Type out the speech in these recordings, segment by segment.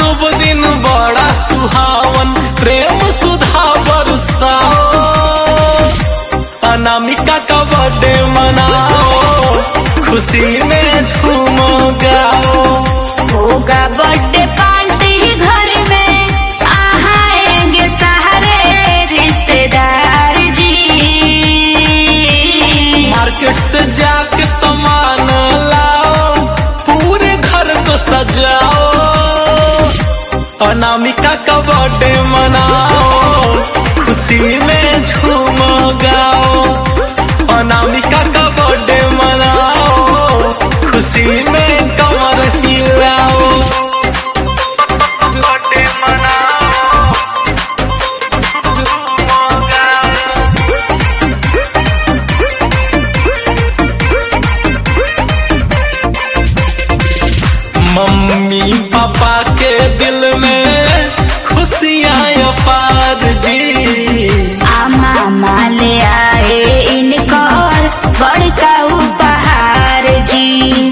शुभ दिन बड़ा सुहावन, प्रेम सुधा बरसाओ, अनामिका का बर्थडे मनाओ, खुशी में झूमो गाओ। होगा बर्थडे पार्टी घर में, आएंगे सारे रिश्तेदार जी। मार्केट से जाके सामान लाओ, पूरे घर को सजाओ, अनामिका का बर्थडे मनाओ, खुशी में झूमो गाओ। अनामिका का बर्थडे मनाओ, खुशी में कमर हिलाओ। बर्थडे मनाओ, झूमो गाओ। मम्मी पापा के दिल में खुशियाँ अपार जी। मामा ले आए इनको बड़का उपहार जी।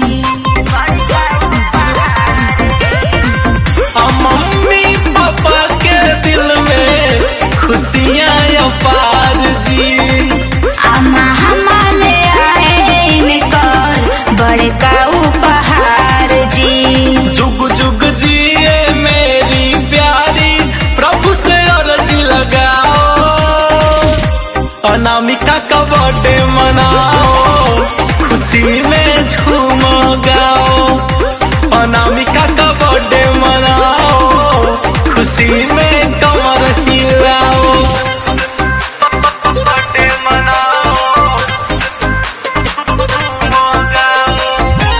मम्मी पापा के दिल में खुशियाँ अपार जी। मामा ले आए इनको बड़का उपहार जी। जुग जुग जिए मेरी प्यारी, प्रभु से अर्जी लगाओ, अनामिका का बर्थडे मनाओ, खुशी में झूमो गाओ। अनामिका का बर्थडे मनाओ, खुशी में कमर हिलाओ। बर्थडे मनाओ, झूमो गाओ।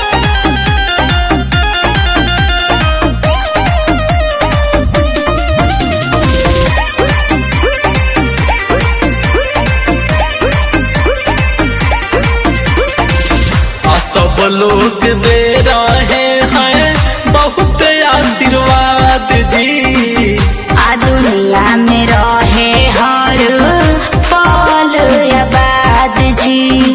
सब लोग दे रहे हैं बहुत आशीर्वाद जी। दुनिया में रहे हर पल आबाद जी।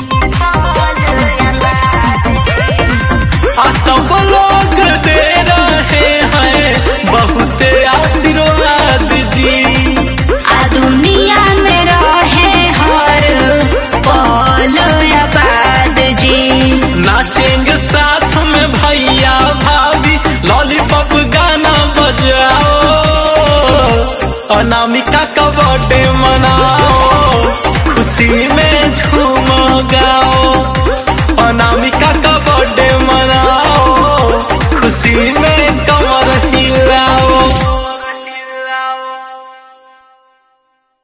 सब लोग दे रहे हैं बहुत आशीर्वाद जी। दुनिया में रहे हर पल आबाद जी। नाचेंगे साथ में भैया भाभी, लॉलीपॉप गाना बजाओ, अनामिका का बर्थडे